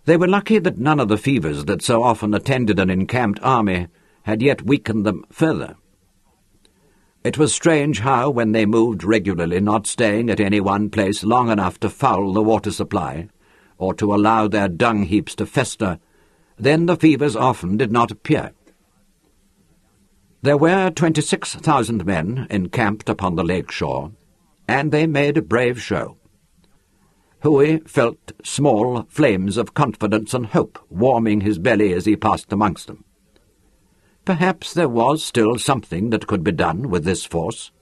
They were lucky that none of the fevers that so often attended an encamped army had yet weakened them further. It was strange how, when they moved regularly, not staying at any one place long enough to foul the water supply, or to allow their dung heaps to fester, then the fevers often did not appear. There were 26,000 men encamped upon the lake shore, and they made a brave show. Hui felt small flames of confidence and hope warming his belly as he passed amongst them. Perhaps there was still something that could be done with this force.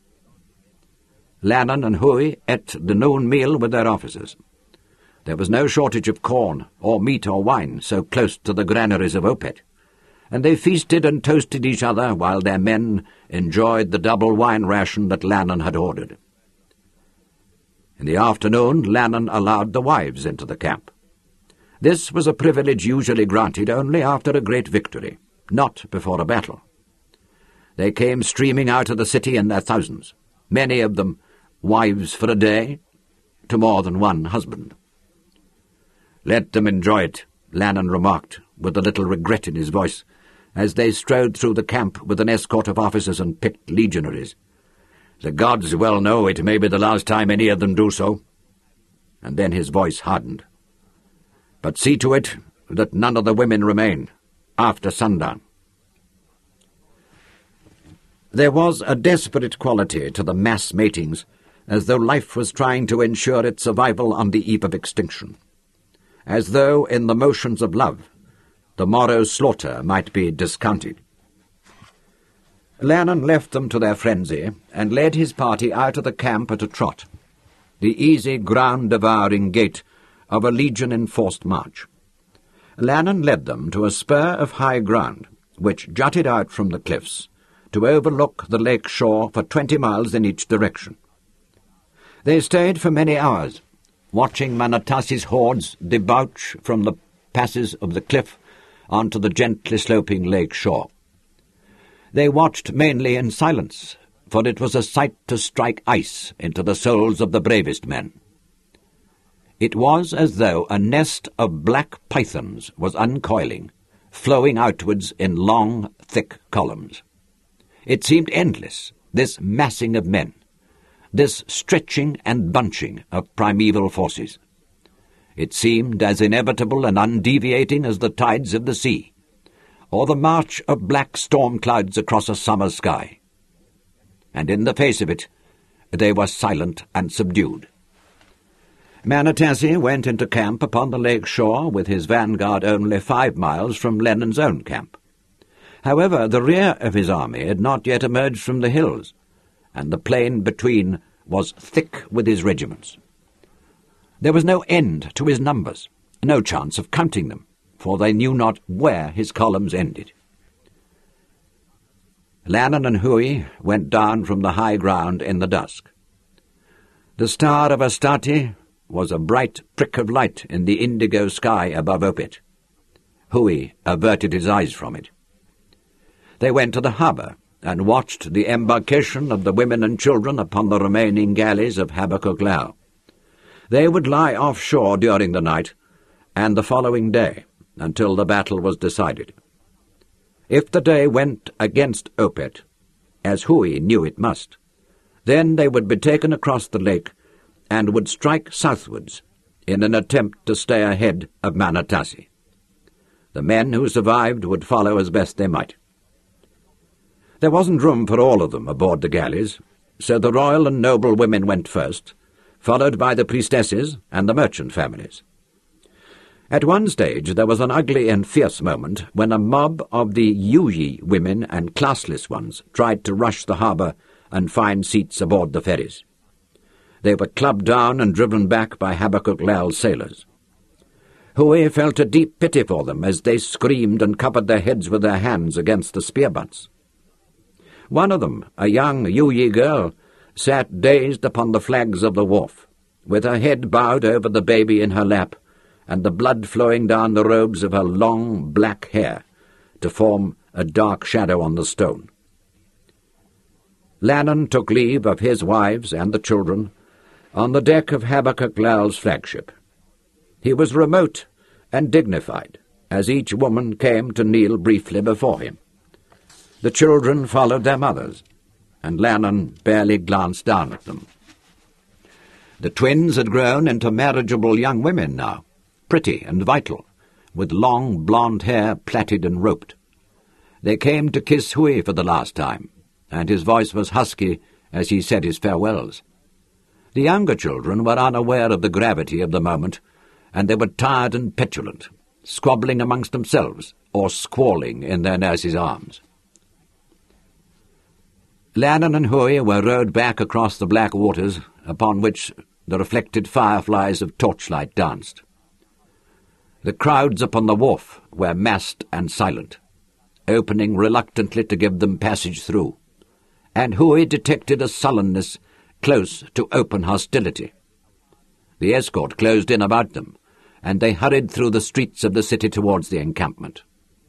Lannon and Hui ate the noon meal with their officers. There was no shortage of corn, or meat or wine, so close to the granaries of Opet, and they feasted and toasted each other while their men enjoyed the double wine ration that Lannon had ordered. In the afternoon, Lannon allowed the wives into the camp. This was a privilege usually granted only after a great victory, not before a battle. They came streaming out of the city in their thousands, many of them wives for a day, to more than one husband. "Let them enjoy it," Lannon remarked, with a little regret in his voice, as they strode through the camp with an escort of officers and picked legionaries. "The gods well know it may be the last time any of them do so." And then his voice hardened. "But see to it that none of the women remain after sundown." There was a desperate quality to the mass matings, as though life was trying to ensure its survival on the eve of extinction, as though, in the motions of love, the morrow's slaughter might be discounted. Lannon left them to their frenzy and led his party out of the camp at a trot, the easy ground-devouring gait of a legion-enforced march. Lannon led them to a spur of high ground, which jutted out from the cliffs, to overlook the lake shore for 20 miles in each direction. They stayed for many hours, watching Manatassi's hordes debouch from the passes of the cliff onto the gently sloping lake shore. They watched mainly in silence, for it was a sight to strike ice into the souls of the bravest men. It was as though a nest of black pythons was uncoiling, flowing outwards in long, thick columns. It seemed endless, this massing of men, this stretching and bunching of primeval forces. It seemed as inevitable and undeviating as the tides of the sea, or the march of black storm clouds across a summer sky. And in the face of it, they were silent and subdued. Manatassi went into camp upon the lake shore with his vanguard only 5 miles from Lennon's own camp. However, the rear of his army had not yet emerged from the hills, and the plain between was thick with his regiments. There was no end to his numbers, no chance of counting them, for they knew not where his columns ended. Lannon and Hui went down from the high ground in the dusk. The star of Astarte was a bright prick of light in the indigo sky above Opet. Hui averted his eyes from it. They went to the harbour and watched the embarkation of the women and children upon the remaining galleys of Habakkuk Lao. They would lie offshore during the night and the following day, until the battle was decided. If the day went against Opet, as Hui knew it must, then they would be taken across the lake and would strike southwards in an attempt to stay ahead of Manatassi. The men who survived would follow as best they might. There wasn't room for all of them aboard the galleys, so the royal and noble women went first, followed by the priestesses and the merchant families. At one stage there was an ugly and fierce moment when a mob of the Yuyi women and classless ones tried to rush the harbour and find seats aboard the ferries. They were clubbed down and driven back by Habakkuk Lal's sailors. Hui felt a deep pity for them as they screamed and covered their heads with their hands against the spear butts. One of them, a young Yuyi girl, sat dazed upon the flags of the wharf, with her head bowed over the baby in her lap, and the blood flowing down the robes of her long black hair to form a dark shadow on the stone. Lannon took leave of his wives and the children on the deck of Habakkuk Lal's flagship. He was remote and dignified, as each woman came to kneel briefly before him. The children followed their mothers, and Lannon barely glanced down at them. The twins had grown into marriageable young women now, pretty and vital, with long blonde hair plaited and roped. They came to kiss Hui for the last time, and his voice was husky as he said his farewells. The younger children were unaware of the gravity of the moment, and they were tired and petulant, squabbling amongst themselves or squalling in their nurses' arms. Lannon and Hui were rowed back across the black waters upon which the reflected fireflies of torchlight danced. The crowds upon the wharf were massed and silent, opening reluctantly to give them passage through, and Hui detected a sullenness close to open hostility. The escort closed in about them, and they hurried through the streets of the city towards the encampment.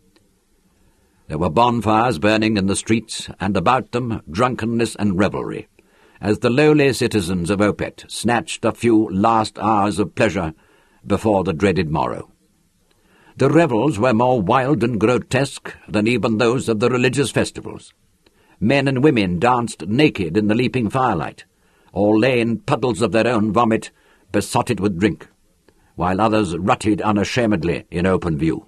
There were bonfires burning in the streets, and about them drunkenness and revelry, as the lowly citizens of Opet snatched a few last hours of pleasure before the dreaded morrow. The revels were more wild and grotesque than even those of the religious festivals. Men and women danced naked in the leaping firelight, or lay in puddles of their own vomit, besotted with drink, while others rutted unashamedly in open view.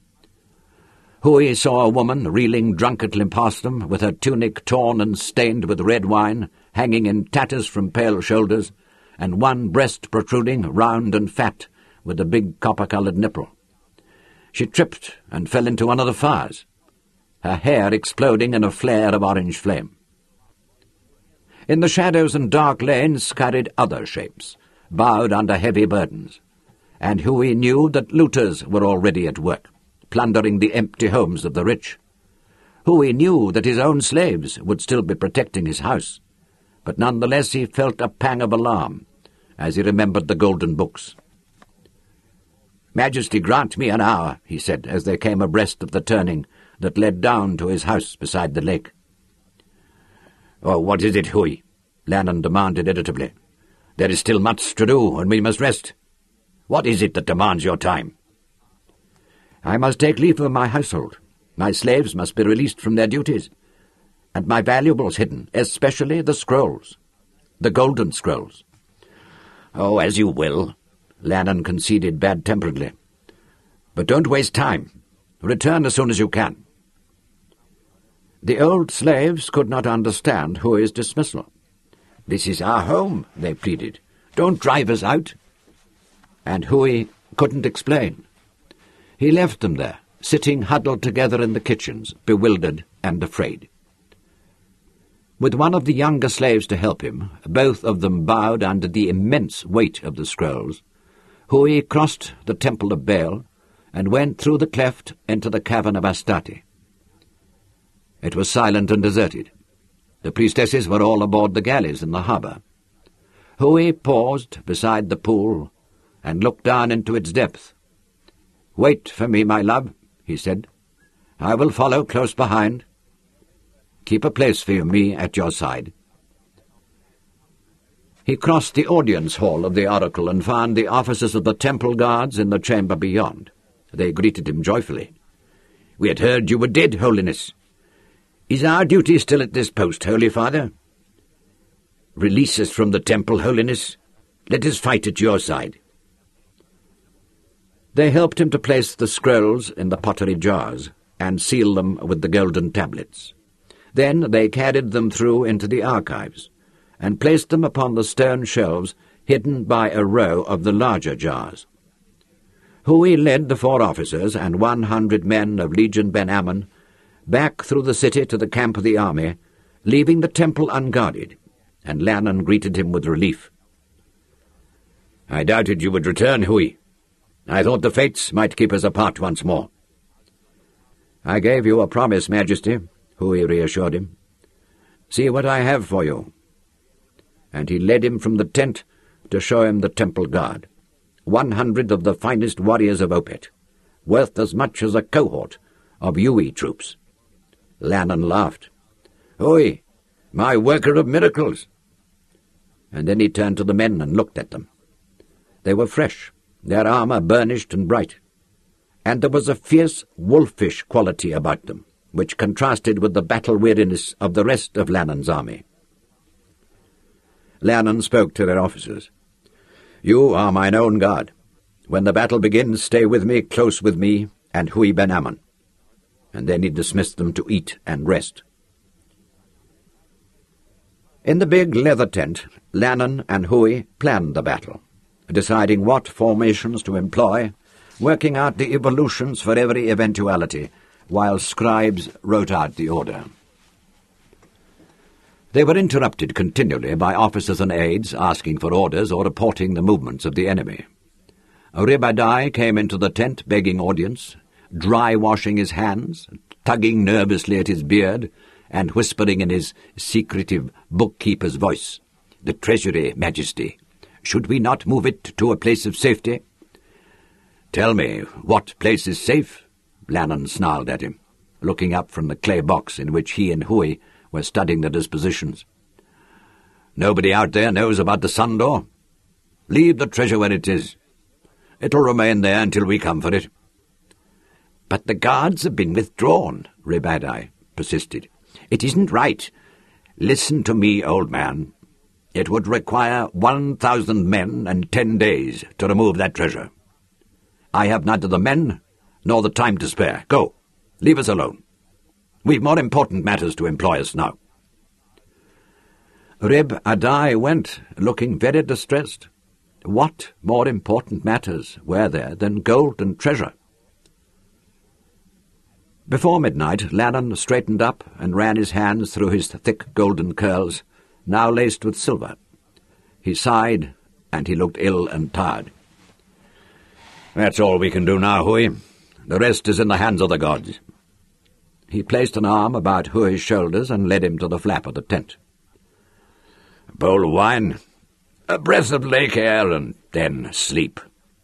Hui saw a woman reeling drunkenly past them, with her tunic torn and stained with red wine, hanging in tatters from pale shoulders, and one breast protruding, round and fat, with a big copper-coloured nipple. She tripped and fell into one of the fires, her hair exploding in a flare of orange flame. In the shadows and dark lanes scurried other shapes, bowed under heavy burdens, and Hui knew that looters were already at work, plundering the empty homes of the rich. Hui knew that his own slaves would still be protecting his house, but nonetheless he felt a pang of alarm as he remembered the golden books. "Majesty, grant me an hour," he said, as they came abreast of the turning that led down to his house beside the lake. "Oh, what is it, Hui?" Lannon demanded irritably. "There is still much to do, and we must rest. What is it that demands your time?" "I must take leave of my household. My slaves must be released from their duties, and my valuables hidden, especially the scrolls, the golden scrolls." "Oh, as you will," Lannon conceded bad-temperedly. "But don't waste time. Return as soon as you can." The old slaves could not understand Hui's dismissal. "This is our home," they pleaded. "Don't drive us out." And Hui couldn't explain. He left them there, sitting huddled together in the kitchens, bewildered and afraid. With one of the younger slaves to help him, both of them bowed under the immense weight of the scrolls, Hui crossed the temple of Baal and went through the cleft into the cavern of Astarte. It was silent and deserted. The priestesses were all aboard the galleys in the harbour. Hui paused beside the pool and looked down into its depth. "Wait for me, my love," he said. "I will follow close behind. Keep a place for me at your side." He crossed the audience hall of the oracle and found the officers of the temple guards in the chamber beyond. They greeted him joyfully. "We had heard you were dead, Holiness. Is our duty still at this post, Holy Father?" "Release us from the temple, Holiness. Let us fight at your side." They helped him to place the scrolls in the pottery jars and seal them with the golden tablets. Then they carried them through into the archives and placed them upon the stone shelves hidden by a row of the larger jars. Hui led the 4 officers and 100 men of Legion Ben Ammon back through the city to the camp of the army, leaving the temple unguarded, and Lannon greeted him with relief. "I doubted you would return, Hui. I thought the fates might keep us apart once more." "I gave you a promise, Majesty," Hui reassured him. "See what I have for you." And he led him from the tent to show him the temple guard, 100 of the finest warriors of Opet, worth as much as a cohort of Yui troops. Lannon laughed. "Hui, my worker of miracles." And then he turned to the men and looked at them. They were fresh, their armour burnished and bright, and there was a fierce, wolfish quality about them, which contrasted with the battle-weariness of the rest of Lannon's army. Lannon spoke to their officers. "You are mine own guard. When the battle begins, stay with me, close with me, and Hui ben Ammon." And then he dismissed them to eat and rest. In the big leather tent, Lannon and Hui planned the battle, deciding what formations to employ, working out the evolutions for every eventuality, while scribes wrote out the order. They were interrupted continually by officers and aides asking for orders or reporting the movements of the enemy. Ribadai came into the tent begging audience, dry-washing his hands, tugging nervously at his beard, and whispering in his secretive bookkeeper's voice, "The treasury, Majesty. Should we not move it to a place of safety?" "Tell me, what place is safe?" Lannon snarled at him, looking up from the clay box in which he and Hui were studying the dispositions. "Nobody out there knows about the sun door. Leave the treasure where it is. It'll remain there until we come for it." "But the guards have been withdrawn," Ribadai persisted. "It isn't right." "Listen to me, old man. It would require 1,000 men and 10 days to remove that treasure. I have neither the men nor the time to spare. Go. Leave us alone. We've more important matters to employ us now." Ribadai went, looking very distressed. What more important matters were there than gold and treasure? Before midnight, Lannon straightened up and ran his hands through his thick golden curls, now laced with silver. He sighed, and he looked ill and tired. "That's all we can do now, Hui. The rest is in the hands of the gods." He placed an arm about Hui's shoulders and led him to the flap of the tent. "A bowl of wine, a breath of lake air, and then sleep."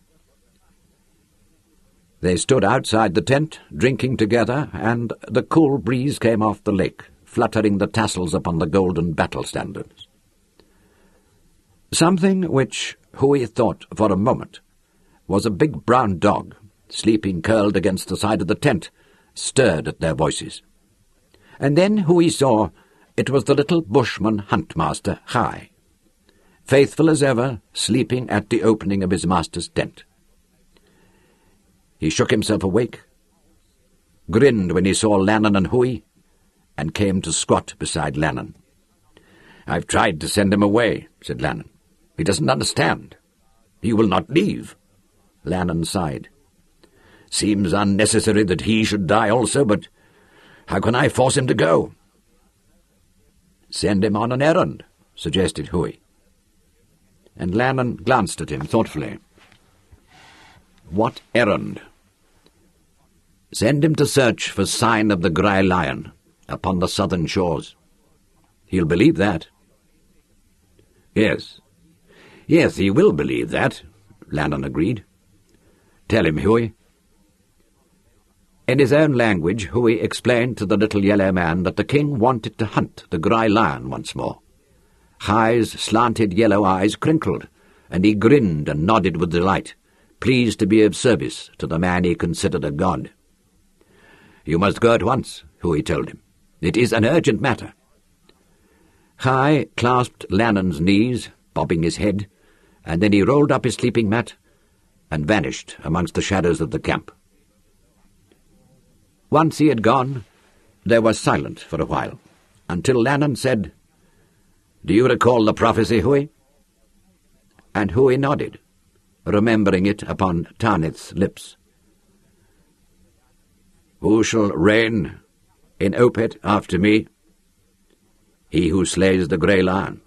They stood outside the tent, drinking together, and the cool breeze came off the lake, fluttering the tassels upon the golden battle standards. Something which Hui thought for a moment was a big brown dog, sleeping curled against the side of the tent, stirred at their voices. And then Hui saw it was the little bushman huntmaster Khai, faithful as ever, sleeping at the opening of his master's tent. He shook himself awake, grinned when he saw Lannon and Hui, and came to squat beside Lannon. "I've tried to send him away," said Lannon. "He doesn't understand. He will not leave." Lannon sighed. "Seems unnecessary that he should die also, but how can I force him to go?" "Send him on an errand," suggested Hui. And Lannon glanced at him thoughtfully. "What errand?" "Send him to search for sign of the Grey Lion upon the southern shores. He'll believe that." Yes, he will believe that," Lannon agreed. "Tell him, Hui." In his own language, Hui explained to the little yellow man that the king wanted to hunt the Grey Lion once more. Khai's slanted yellow eyes crinkled, and he grinned and nodded with delight, pleased to be of service to the man he considered a god. "You must go at once," Hui told him. "It is an urgent matter." Khai clasped Lannon's knees, bobbing his head, and then he rolled up his sleeping mat and vanished amongst the shadows of the camp. Once he had gone, they were silent for a while, until Lannon said, "Do you recall the prophecy, Hui?" And Hui nodded, remembering it upon Tanith's lips. "Who shall reign in Opet after me? He who slays the Grey Lion."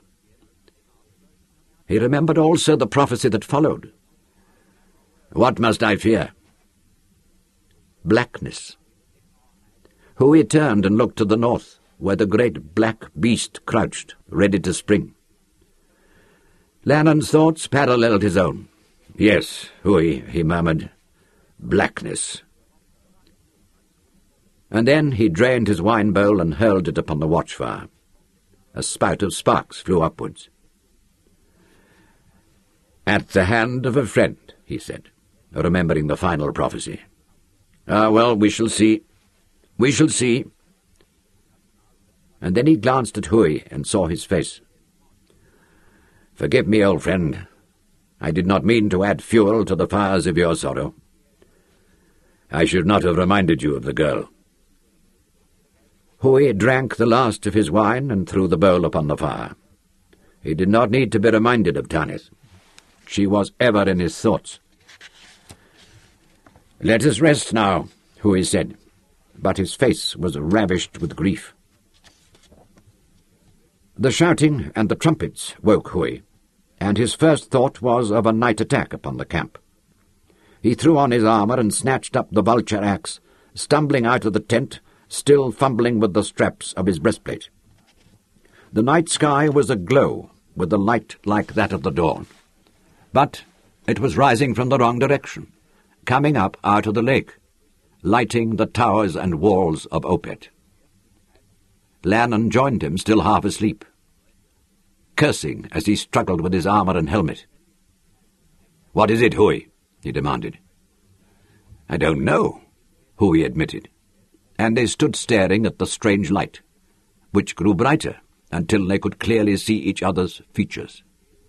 He remembered also the prophecy that followed. "What must I fear?" Blackness. Hui turned and looked to the north, where the great black beast crouched, ready to spring. Lannon's thoughts paralleled his own. "Yes, Hui," he murmured. "Blackness." And then he drained his wine bowl and hurled it upon the watchfire. A spout of sparks flew upwards. "At the hand of a friend," he said, remembering the final prophecy. "Ah, well, we shall see. We shall see." And then he glanced at Hui and saw his face. "Forgive me, old friend. I did not mean to add fuel to the fires of your sorrow. I should not have reminded you of the girl." Hui drank the last of his wine and threw the bowl upon the fire. He did not need to be reminded of Tanith. She was ever in his thoughts. "Let us rest now," Hui said, but his face was ravished with grief. The shouting and the trumpets woke Hui, and his first thought was of a night attack upon the camp. He threw on his armour and snatched up the vulture axe, stumbling out of the tent, still fumbling with the straps of his breastplate. The night sky was aglow with a light like that of the dawn, but it was rising from the wrong direction, coming up out of the lake, lighting the towers and walls of Opet. Lannon joined him, still half asleep, cursing as he struggled with his armour and helmet. "What is it, Hui?" he demanded. "I don't know," Hui admitted, and they stood staring at the strange light, which grew brighter until they could clearly see each other's features.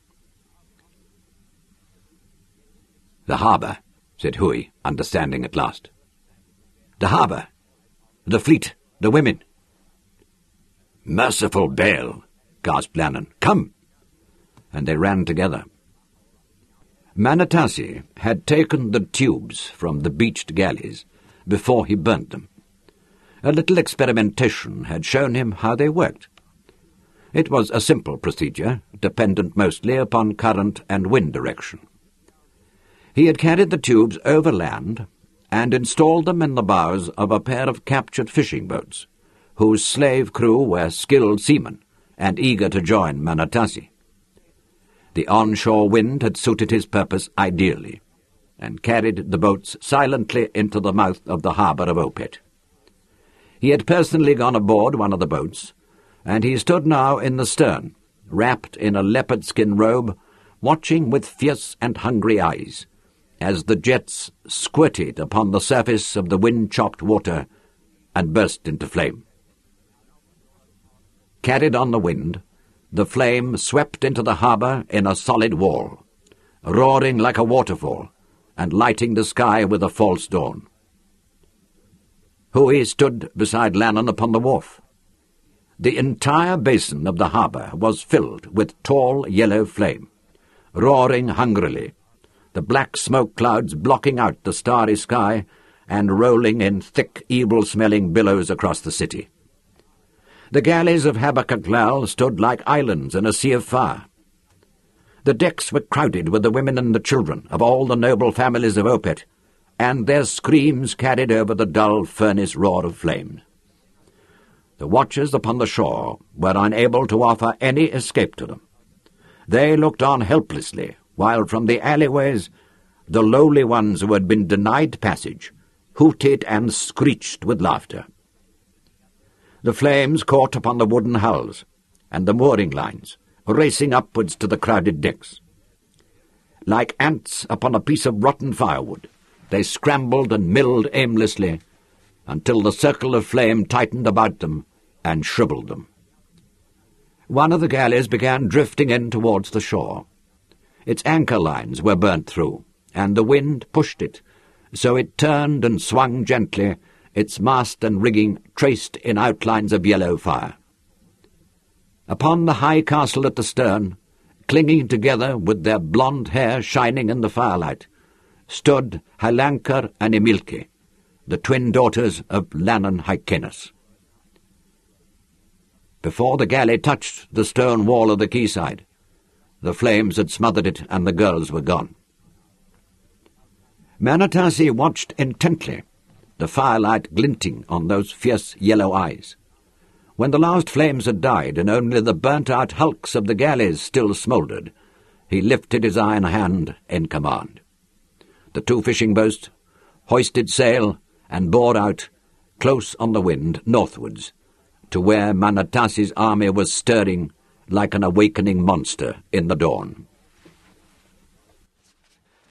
"The harbour," said Hui, understanding at last. "The harbour, the fleet, the women." "Merciful Baal!" gasped Lannon. "Come!" And they ran together. Manatasi had taken the tubes from the beached galleys before he burnt them. A little experimentation had shown him how they worked. It was a simple procedure, dependent mostly upon current and wind direction. He had carried the tubes overland and installed them in the bows of a pair of captured fishing boats, whose slave crew were skilled seamen and eager to join Manatasi. The onshore wind had suited his purpose ideally, and carried the boats silently into the mouth of the harbour of Opet. He had personally gone aboard one of the boats, and he stood now in the stern, wrapped in a leopard-skin robe, watching with fierce and hungry eyes, as the jets squirted upon the surface of the wind-chopped water and burst into flame. Carried on the wind, the flame swept into the harbour in a solid wall, roaring like a waterfall, and lighting the sky with a false dawn. Hui stood beside Lannon upon the wharf. The entire basin of the harbour was filled with tall yellow flame, roaring hungrily, the black smoke clouds blocking out the starry sky and rolling in thick, evil-smelling billows across the city. The galleys of Habakkuk Lal stood like islands in a sea of fire. The decks were crowded with the women and the children of all the noble families of Opet, and their screams carried over the dull furnace roar of flames. The watchers upon the shore were unable to offer any escape to them. They looked on helplessly, while from the alleyways the lowly ones who had been denied passage hooted and screeched with laughter. The flames caught upon the wooden hulls and the mooring lines, racing upwards to the crowded decks. Like ants upon a piece of rotten firewood, they scrambled and milled aimlessly until the circle of flame tightened about them and shriveled them. One of the galleys began drifting in towards the shore. Its anchor lines were burnt through, and the wind pushed it, so it turned and swung gently, its mast and rigging traced in outlines of yellow fire. Upon the high castle at the stern, clinging together with their blonde hair shining in the firelight, stood Halankar and Emilke, the twin daughters of Lannon Hykenus. Before the galley touched the stone wall of the quayside, the flames had smothered it and the girls were gone. Manatasi watched intently, the firelight glinting on those fierce yellow eyes. When the last flames had died and only the burnt-out hulks of the galleys still smouldered, he lifted his iron hand in command. The two fishing boats hoisted sail and bore out, close on the wind, northwards, to where Manatasi's army was stirring like an awakening monster in the dawn.